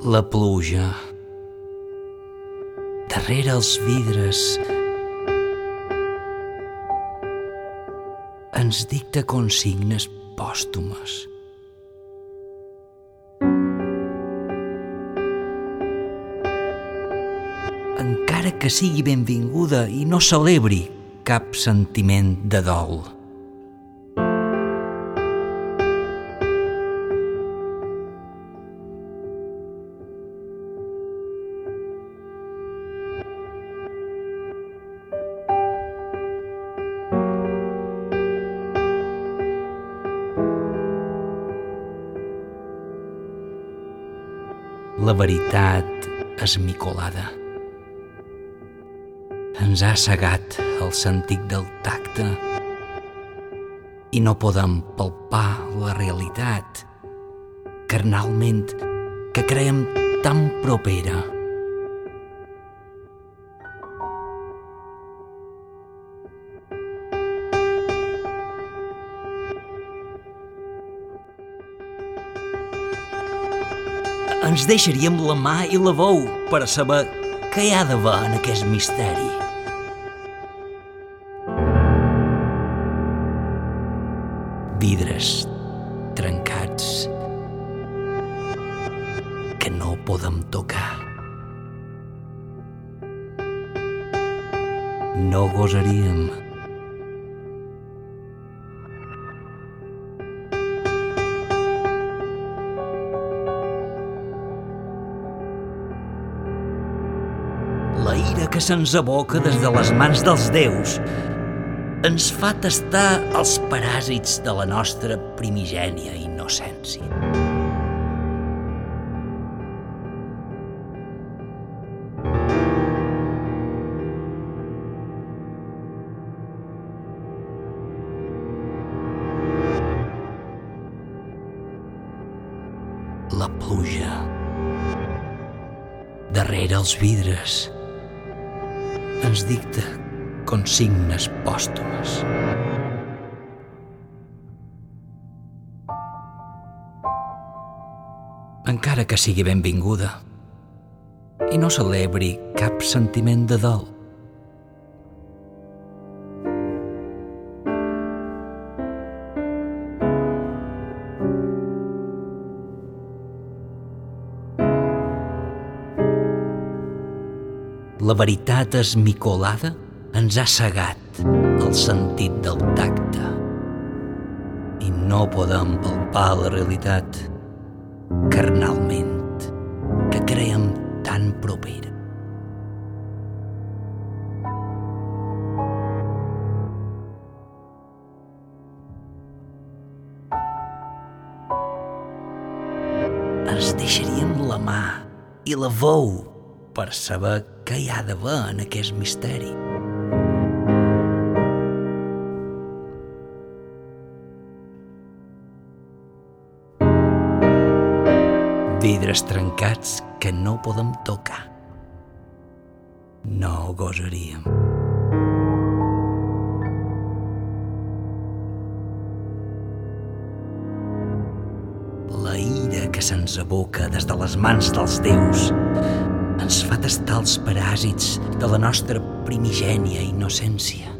La pluja, darrere els vidres, ens dicta consignes pòstumes. Encara que sigui benvinguda i no celebri cap sentiment de dol. La veritat esmicolada ens ha cegat el sentit del tacte i no podem palpar la realitat carnalment que creiem tan propera. Ens deixaríem la mà i la veu per a saber què hi ha d'haver en aquest misteri. Vidres trencats que no podem tocar. No gosaríem. La ira que se'ns aboca des de les mans dels déus ens fa tastar els paràsits de la nostra primigènia innocència. La pluja, darrere els vidres, ens dicta consignes pòstumes. Encara que sigui benvinguda i no celebri cap sentiment de dol. La veritat esmicolada ens ha cegat el sentit del tacte i no podem palpar la realitat carnalment que creiem tan propera. Ens deixaríem la mà i la veu per saber què hi ha d'haver en aquest misteri. Vidres trencats que no podem tocar. No gosaríem. La ira que se'ns aboca des de les mans dels déus ens fa tastar els paràsits de la nostra primigènia innocència.